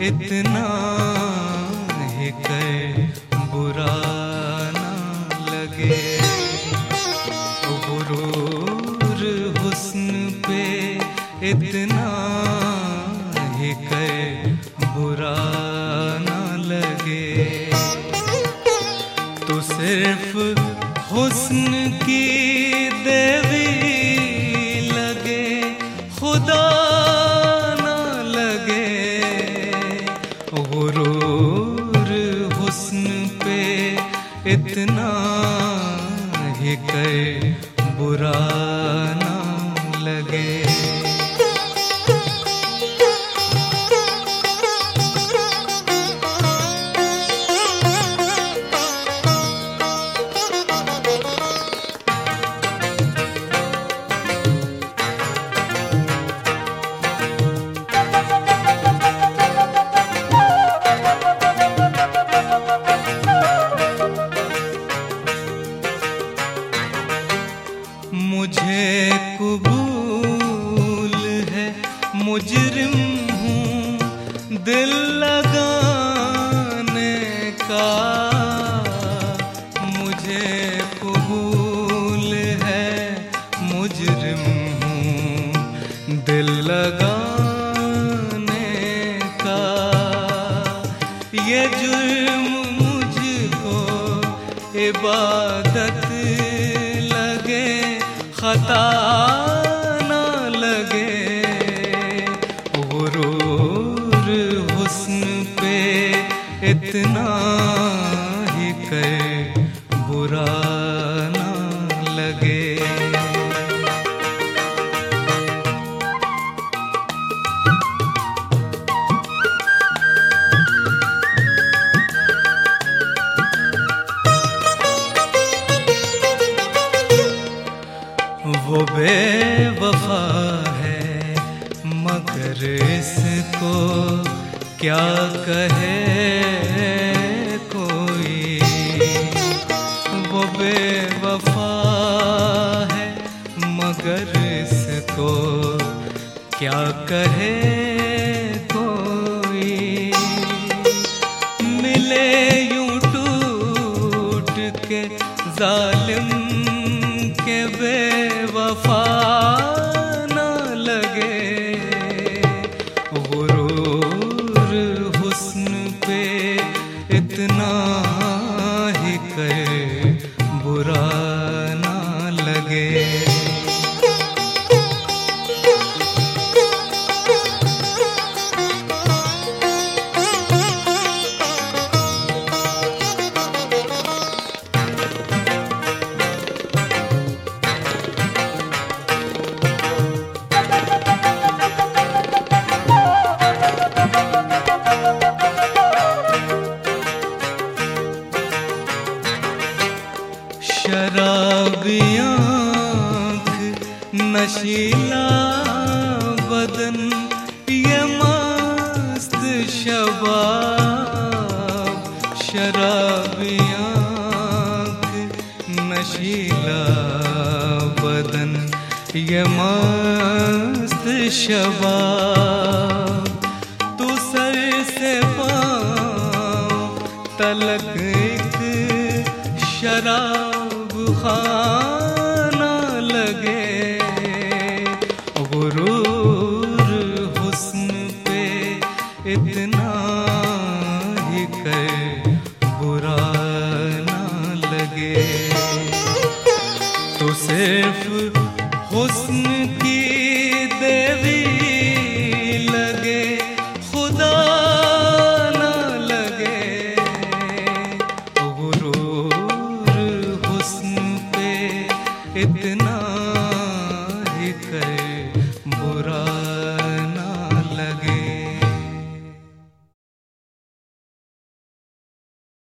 इतना ही कर बुरा ना लगे। गुरूर हुस्न पे इतना ही कर बुरा ना लगे। तो सिर्फ हुस्न की देवी लगे, खुदा ना लगे। गुरूर हुस्न पे इतना ही कर बुरा ना लगे। मुझे कबूल है मुजरिम हूँ दिल लगाने का। मुझे कबूल है मुजरिम हूँ दिल लगाने का। ये जुर्म मुझको इबादत लगे, खता ना लगे। गुरूर हुस्न पे इतना ही कर बुरा ना लगे। वो बेवफा है मगर इसको क्या कहे कोई। वो बेवफा है मगर इसको क्या कहे कोई। मिले यूं टूट के जालिम के बेवफा ना लगे। गुरूर हुस्न पे इतना ही कर बुरा ना लगे। शराबी आँख नशीला बदन ये मस्त शबाब। शराबी आँख नशीला बदन ये मस्त शबाब। तू सर से पाँव तलक एक शराब खाना लगे। गुरूर हुस्न पे इतना ही कर बुरा ना लगे। तो सिर्फ हुस्न की देवी लगे, खुदा ना लगे। गुरूर हुस्न पे इतना